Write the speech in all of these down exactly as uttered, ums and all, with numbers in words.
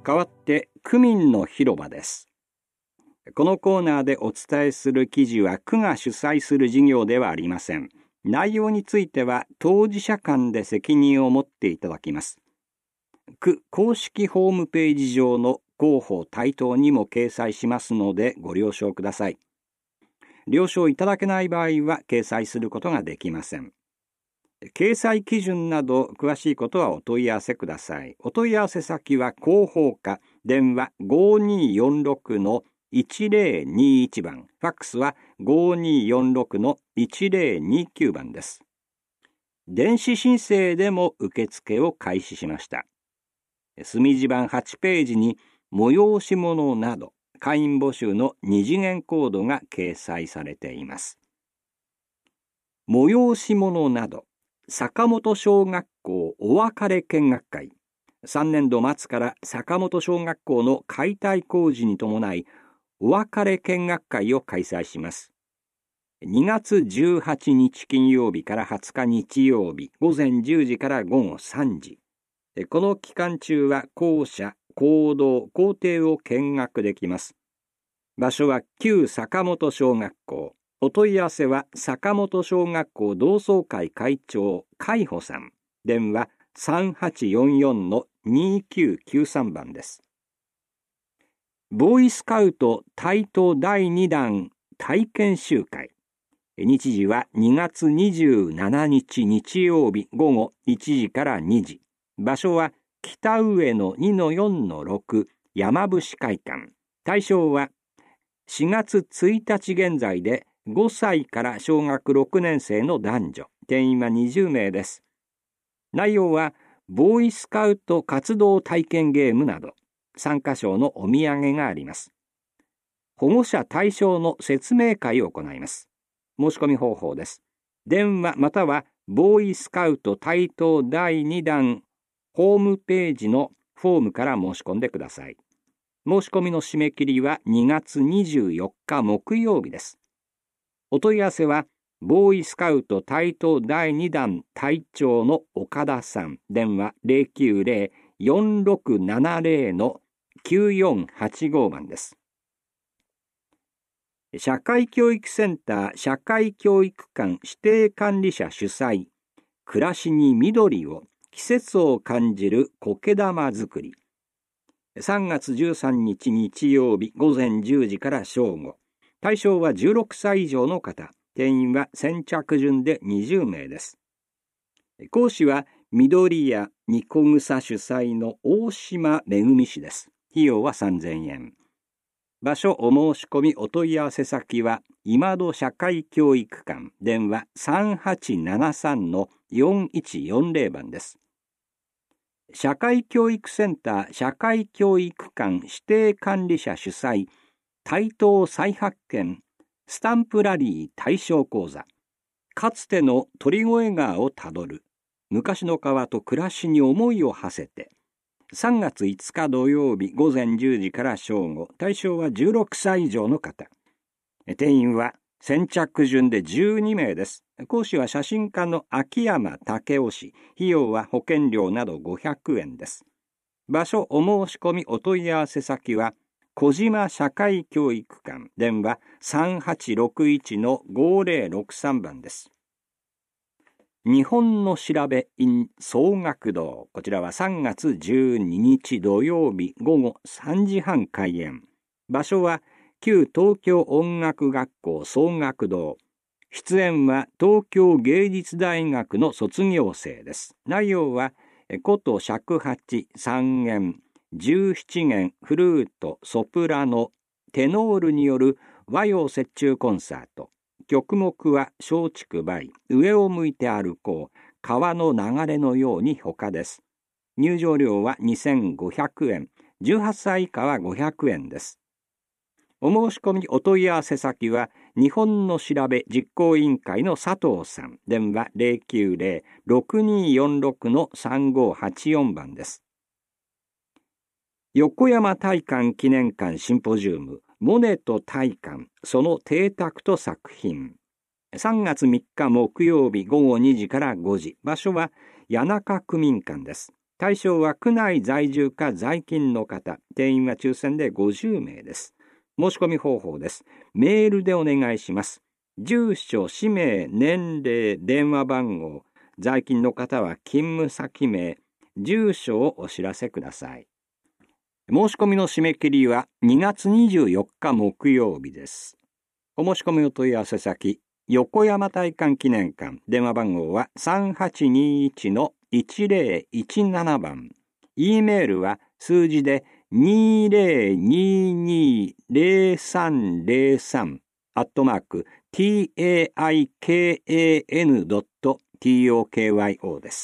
代わって区民の広場です。このコーナーでお伝えする記事は区が主催する事業ではありません。内容については当事者間で責任を持っていただきます。区公式ホームページ上の広報対等にも掲載しますのでご了承ください。了承いただけない場合は掲載することができません。掲載基準など詳しいことはお問い合わせください。お問い合わせ先は広報課、電話 ごにーよんろくのいちぜろにいち 番、ファックスは ごにーよんろくのいちぜろにきゅう 番です。電子申請でも受付を開始しました。墨字版はちページに催し物など会員募集の二次元コードが掲載されています。催し物など坂本小学校お別れ見学会。さんねんど末から坂本小学校の解体工事に伴いお別れ見学会を開催します。にがつじゅうはちにち金曜日からはつか日曜日、午前じゅうじから午後さんじ。この期間中は校舎、講堂、校庭を見学できます。場所は旧坂本小学校。お問い合わせは坂本小学校同窓会会長海保さん。電話 さんはちよんよんのにきゅうきゅうさん 番です。ボーイスカウト対等だいに弾体験集会。日時はにがつにじゅうしちにち日曜日午後いちじからにじ。場所は北上野 にのよんのろく 山伏会館。対象はしがつついたち現在でごさいから小学ろくねん生の男女。定員はにじゅうめいです。内容はボーイスカウト活動体験ゲームなど参加賞のお土産があります。保護者対象の説明会を行います。申し込み方法です。電話またはボーイスカウト対等だいに弾ホームページのフォームから申し込んでください。申し込みの締め切りはにがつにじゅうよっか木曜日です。お問い合わせはボーイスカウト対等だいに弾隊長の岡田さん。電話 ゼロきゅうゼロ よんろくななゼロのきゅうよんはちご 番です。社会教育センター社会教育館指定管理者主催、暮らしに緑を、季節を感じる苔玉作り。さんがつじゅうさんにち日曜日午前じゅうじから正午。対象はじゅうろくさい以上の方。定員は先着順でにじゅうめいです。講師は緑屋ニコグサ主催の大島めぐみ氏です。費用はさんぜんえん。場所お申し込みお問い合わせ先は今戸社会教育館。電話 さんはちななさんのよんいちよんゼロ 番です。社会教育センター社会教育館指定管理者主催対等再発見スタンプラリー対象講座。かつての鳥越川をたどる昔の川と暮らしに思いを馳せて。さんがついつか土曜日午前じゅうじから正午。対象はじゅうろくさい以上の方。定員は先着順でじゅうにめいです。講師は写真家の秋山武雄氏。費用は保険料などごひゃくえんです。場所お申し込みお問い合わせ先は小島社会教育館。電話 さんはちろくいちのごゼロろくさん 番です。日本の調べ in 総学堂。こちらはさんがつじゅうににち土曜日午後さんじはん開演。場所は旧東京音楽学校総学堂。出演は東京芸術大学の卒業生です。内容は琴尺八三弦十七弦フルートソプラノテノールによる和洋折衷コンサート。曲目は松竹梅上を向いて歩こう川の流れのように他です。入場料はにせんごひゃくえん、じゅうはっさい以下はごひゃくえんです。お申し込みお問い合わせ先は日本の調べ実行委員会の佐藤さん。電話 ゼロきゅうゼロ ろくにーよんろくのさんごはちよん 番です。横山大観記念館シンポジウムモネと大観その邸宅と作品。さんがつみっか木曜日午後にじからごじ。場所は谷中区民館です。 対象は区内在住か在勤の方、定員は抽選でごじゅうめいです。申し込み方法です。メールでお願いします。住所、氏名、年齢、電話番号、在勤の方は勤務先名、住所をお知らせください。申し込みの締め切りはにがつにじゅうよっか木曜日です。お申し込みお問い合わせ先、横山大観記念館、電話番号は さんはちにいちのいちぜろいちなな 番。E メールは数字でにぜろににぜろさんぜろさんアットマーク ティーエーアイケーエーエヌドットトク です。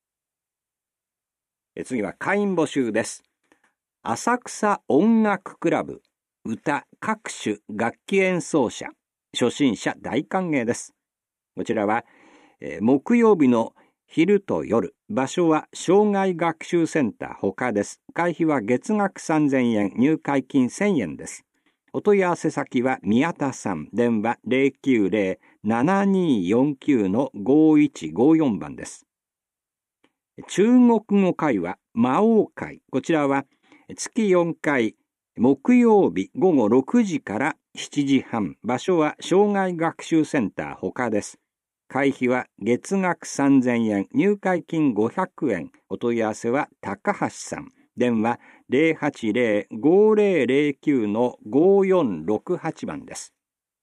次は会員募集です。浅草音楽クラブ、歌各種楽器演奏者、初心者大歓迎です。こちらは、えー、木曜日の昼と夜、場所は障害学習センター他です。会費は月額さんぜんえん、入会金せんえんです。お問い合わせ先は宮田さん、電話 ゼロきゅうゼロ ななにーよんきゅう のごいちごよん 番です。中国語会話魔王会、こちらは月よんかい、木曜日午後ろくじからしちじはん、場所は障害学習センター他です。会費は月額さんぜんえん、入会金ごひゃくえん、お問い合わせは高橋さん、電話 ゼロはちゼロ ごゼロゼロきゅう のごよんろくはち 番です。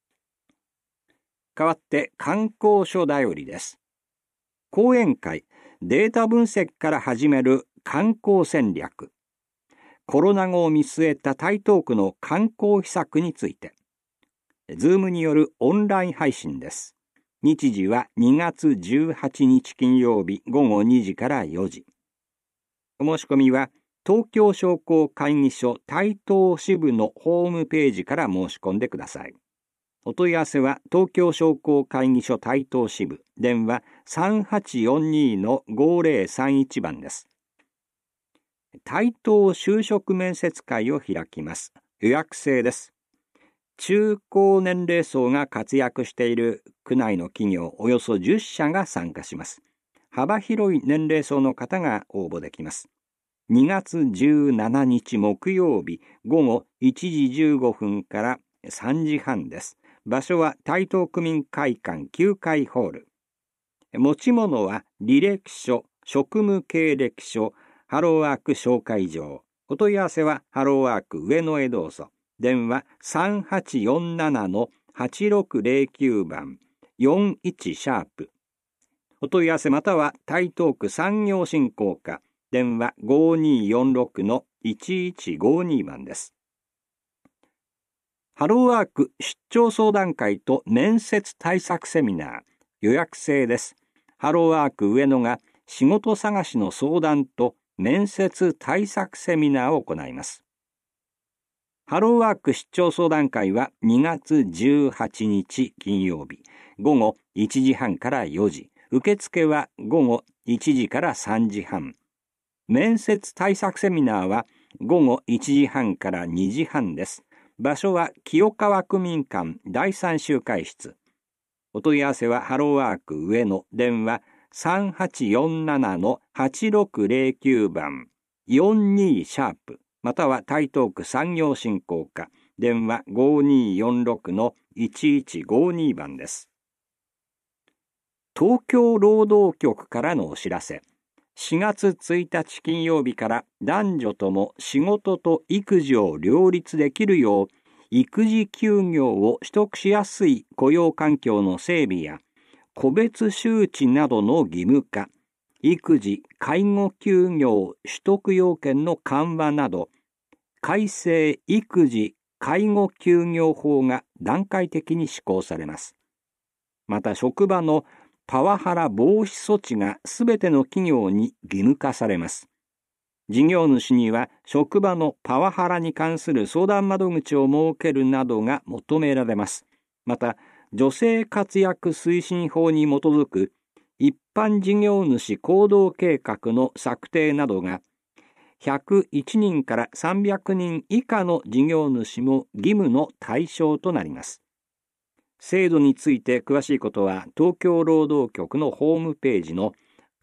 代わって観光所だよりです。講演会、データ分析から始める観光戦略。コロナ後を見据えた台東区の観光施策について。ズームによるオンライン配信です。日時はにがつじゅうはちにち金曜日ごごにじからよじ。お申し込みは東京商工会議所台東支部のホームページから申し込んでください。お問い合わせは東京商工会議所台東支部、電話 さんはちよんにのごゼロさんいち 番です。台東就職面接会を開きます。予約制です。中高年齢層が活躍している区内の企業およそじゅっしゃが参加します。幅広い年齢層の方が応募できます。にがつじゅうしちにち木曜日午後いちじじゅうごふんからさんじはんです。場所は台東区民会館きゅうかいホール。持ち物は履歴書、職務経歴書、ハローワーク紹介状。お問い合わせはハローワーク上野へどうぞ。電話 さんはちよんななのはちろくゼロきゅう 番よんいちシャープ。お問い合わせまたは台東区産業振興課。電話 ごによんろくのいちいちごに 番です。ハローワーク出張相談会と面接対策セミナー。予約制です。ハローワーク上野が仕事探しの相談と面接対策セミナーを行います。ハローワーク出張相談会はにがつじゅうはちにち金曜日ごごいちじはんからよじ。受付はごごいちじからさんじはん。面接対策セミナーはごごいちじはんからにじはんです。場所は清川区民館だいさん集会室。お問い合わせはハローワーク上野、電話 さんはちよんななのはちろくゼロきゅう 番よんにシャープ。または台東区産業振興課、電話ごによんろくのいちいちごに 番です。東京労働局からのお知らせ。しがつついたち金曜日から男女とも仕事と育児を両立できるよう、育児休業を取得しやすい雇用環境の整備や、個別周知などの義務化、育児・介護休業取得要件の緩和など、改正育児・介護休業法が段階的に施行されます。また職場のパワハラ防止措置がすべての企業に義務化されます。事業主には職場のパワハラに関する相談窓口を設けるなどが求められます。また、女性活躍推進法に基づく一般事業主行動計画の策定などがひゃくいちにんからさんびゃくにん以下の事業主も義務の対象となります。制度について詳しいことは東京労働局のホームページの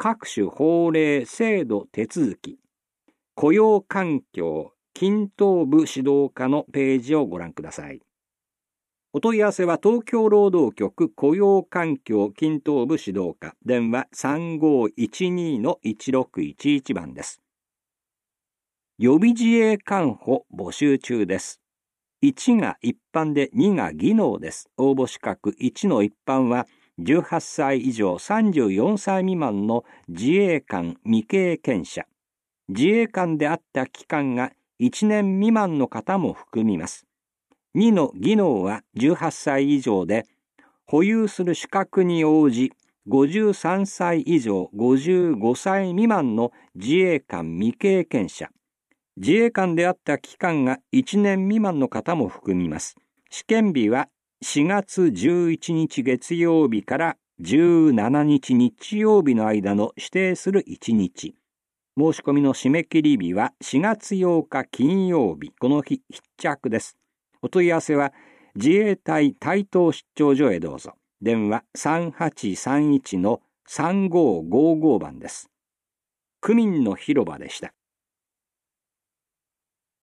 各種法令、制度、手続き、雇用環境、均等部指導課のページをご覧ください。お問い合わせは東京労働局雇用環境均等部指導課、電話 さんごいちに のいちろくいちいち 番です。予備自衛官補募集中です。いちが一般でにが技能です。応募資格いちの一般はじゅうはっさい以上さんじゅうよんさい未満の自衛官未経験者。自衛官であった期間がいちねん未満の方も含みます。にの技能はじゅうはっさい以上で、保有する資格に応じ、ごじゅうさんさい以上ごじゅうごさい未満の自衛官未経験者。自衛官であった期間がいちねん未満の方も含みます。試験日はしがつじゅういちにち月曜日からじゅうしちにち日曜日の間の指定するいちにち。申し込みの締め切り日はしがつようか金曜日。この日必着です。お問い合わせは自衛隊台東出張所へどうぞ。電話 さんはちさんいち のさんごーごーごー 番です。区民の広場でした。